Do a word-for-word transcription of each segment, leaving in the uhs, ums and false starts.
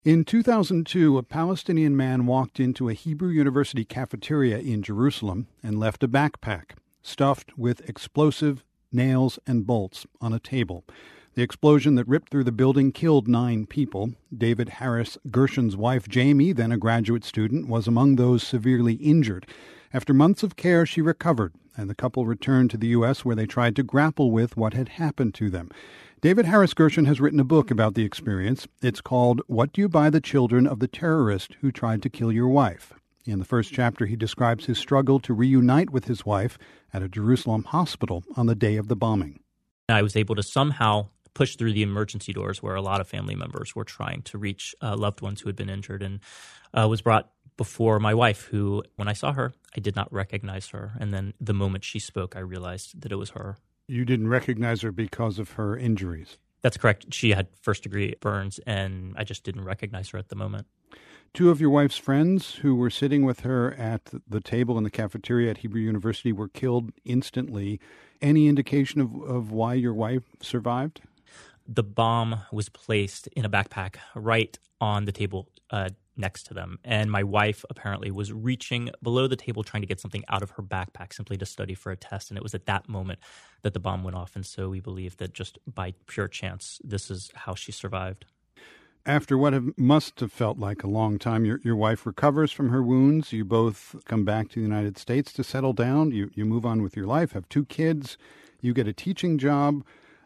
In two thousand two, a Palestinian man walked into a Hebrew University cafeteria in Jerusalem and left a backpack stuffed with explosive nails and bolts on a table. The explosion that ripped through the building killed nine people. David Harris Gershon's wife, Jamie, then a graduate student, was among those severely injured. After months of care, she recovered, and the couple returned to the U S where they tried to grapple with what had happened to them. David Harris Gershon has written a book about the experience. It's called What Do You Buy the Children of the Terrorist Who Tried to Kill Your Wife? In the first chapter, he describes his struggle to reunite with his wife at a Jerusalem hospital on the day of the bombing. I was able to somehow push through the emergency doors where a lot of family members were trying to reach uh, loved ones who had been injured, and uh, was brought before my wife, who, when I saw her, I did not recognize her. And then the moment she spoke, I realized that it was her. You didn't recognize her because of her injuries? That's correct. She had first-degree burns, and I just didn't recognize her at the moment. Two of your wife's friends who were sitting with her at the table in the cafeteria at Hebrew University were killed instantly. Any indication of, of why your wife survived? The bomb was placed in a backpack right on the table uh, next to them. And my wife apparently was reaching below the table trying to get something out of her backpack simply to study for a test. And it was at that moment that the bomb went off. And so we believe that just by pure chance, this is how she survived. After what have, must have felt like a long time, your, your wife recovers from her wounds. You both come back to the United States to settle down. You, you move on with your life, have two kids. You get a teaching job.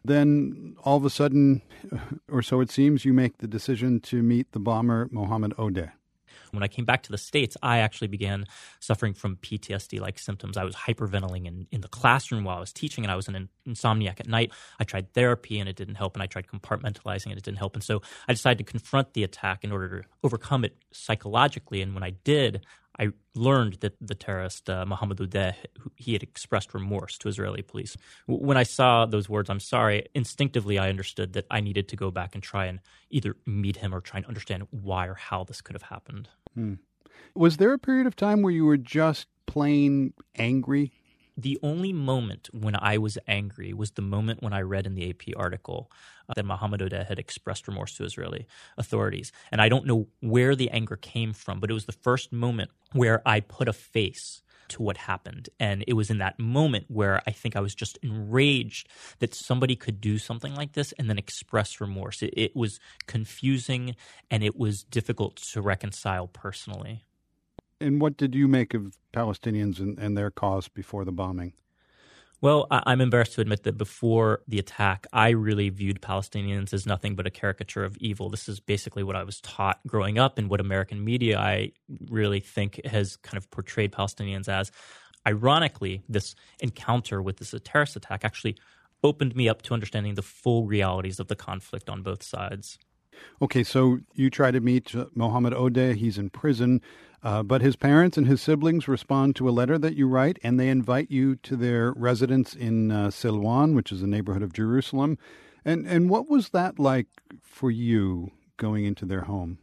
Then all of a sudden, or so it seems, you make the decision to meet the bomber, Mohammed Odeh. When I came back to the States, I actually began suffering from P T S D-like symptoms. I was hyperventilating in, in the classroom while I was teaching, and I was an insomniac at night. I tried therapy, and it didn't help, and I tried compartmentalizing, and it didn't help. And so I decided to confront the attack in order to overcome it psychologically. And when I did, I learned that the terrorist, uh, Mohammed Odeh, he had expressed remorse to Israeli police. When I saw those words, I'm sorry, instinctively I understood that I needed to go back and try and either meet him or try and understand why or how this could have happened. Hmm. Was there a period of time where you were just plain angry? The only moment when I was angry was the moment when I read in the A P article uh, that Mohammed Odeh had expressed remorse to Israeli authorities. And I don't know where the anger came from, but it was the first moment where I put a face to what happened. And it was in that moment where I think I was just enraged that somebody could do something like this and then express remorse. It, it was confusing, and it was difficult to reconcile personally. And what did you make of Palestinians and, and their cause before the bombing? Well, I'm embarrassed to admit that before the attack, I really viewed Palestinians as nothing but a caricature of evil. This is basically what I was taught growing up, and what American media, I really think, has kind of portrayed Palestinians as. Ironically, this encounter with this terrorist attack actually opened me up to understanding the full realities of the conflict on both sides. Okay, so you try to meet Mohammed Odeh. He's in prison, uh, but his parents and his siblings respond to a letter that you write, and they invite you to their residence in uh, Silwan, which is a neighborhood of Jerusalem. And and what was that like for you going into their home?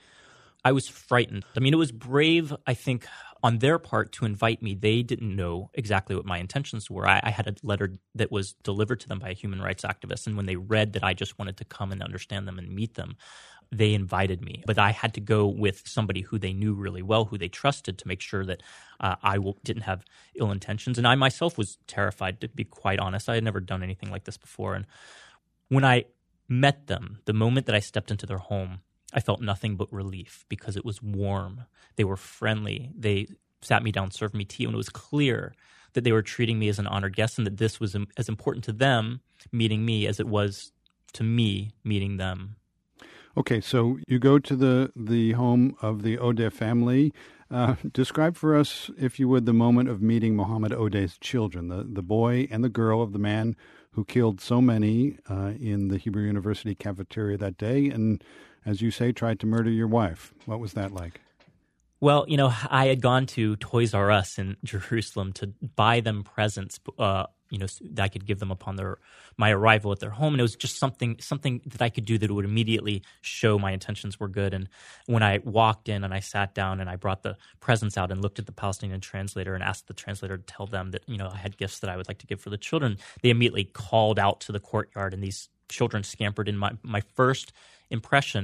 I was frightened. I mean, it was brave, I think, on their part to invite me. They didn't know exactly what my intentions were. I, I had a letter that was delivered to them by a human rights activist, and when they read that I just wanted to come and understand them and meet them, they invited me. But I had to go with somebody who they knew really well, who they trusted, to make sure that uh, I w- didn't have ill intentions. And I myself was terrified, to be quite honest. I had never done anything like this before. And when I met them, the moment that I stepped into their home, I felt nothing but relief because it was warm. They were friendly. They sat me down, served me tea, and it was clear that they were treating me as an honored guest and that this was as important to them meeting me as it was to me meeting them. Okay, so you go to the, the home of the Odeh family. Uh, describe for us, if you would, the moment of meeting Mohammed Odeh's children, the, the boy and the girl of the man who killed so many uh, in the Hebrew University cafeteria that day and, as you say, tried to murder your wife. What was that like? Well, you know, I had gone to Toys R Us in Jerusalem to buy them presents, uh, you know, that I could give them upon their my arrival at their home. And it was just something something that I could do that would immediately show my intentions were good. And when I walked in and I sat down and I brought the presents out and looked at the Palestinian translator and asked the translator to tell them that, you know, I had gifts that I would like to give for the children, they immediately called out to the courtyard, and these children scampered in. My, my first impression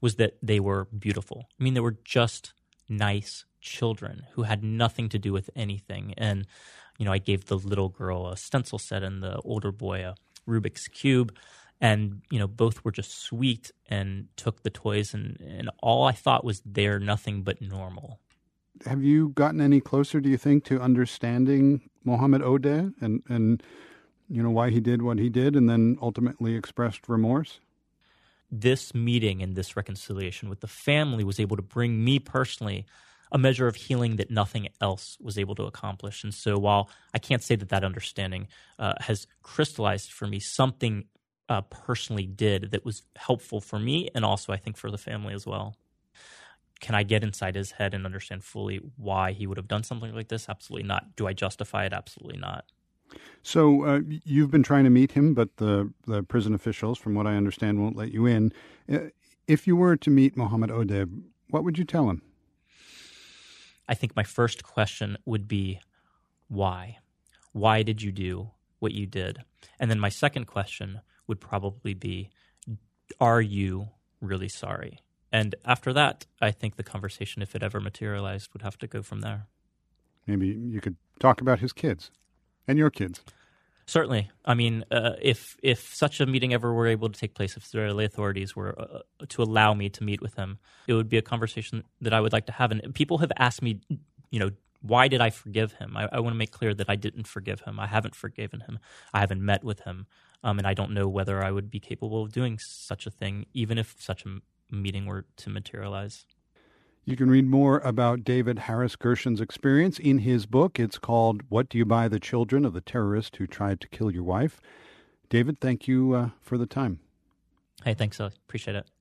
was that they were beautiful. I mean, they were just nice children who had nothing to do with anything. And, you know, I gave the little girl a stencil set and the older boy a Rubik's Cube. And, you know, both were just sweet and took the toys. And, and all I thought was they're nothing but normal. Have you gotten any closer, do you think, to understanding Mohammed Odeh and, and, you know, why he did what he did and then ultimately expressed remorse? This meeting and this reconciliation with the family was able to bring me personally a measure of healing that nothing else was able to accomplish. And so while I can't say that that understanding uh, has crystallized for me, something uh, personally did that was helpful for me and also I think for the family as well. Can I get inside his head and understand fully why he would have done something like this? Absolutely not. Do I justify it? Absolutely not. So uh, you've been trying to meet him, but the, the prison officials, from what I understand, won't let you in. Uh, if you were to meet Mohammed Odeh, what would you tell him? I think my first question would be, why? Why did you do what you did? And then my second question would probably be, are you really sorry? And after that, I think the conversation, if it ever materialized, would have to go from there. Maybe you could talk about his kids. And your kids. Certainly. I mean, uh, if if such a meeting ever were able to take place, if the Israeli authorities were uh, to allow me to meet with him, it would be a conversation that I would like to have. And people have asked me, you know, why did I forgive him? I, I want to make clear that I didn't forgive him. I haven't forgiven him. I haven't met with him. Um, and I don't know whether I would be capable of doing such a thing, even if such a meeting were to materialize. You can read more about David Harris Gershen's experience in his book. It's called What Do You Buy the Children of the Terrorist Who Tried to Kill Your Wife? David, thank you uh, for the time. Hey, thanks. I appreciate it.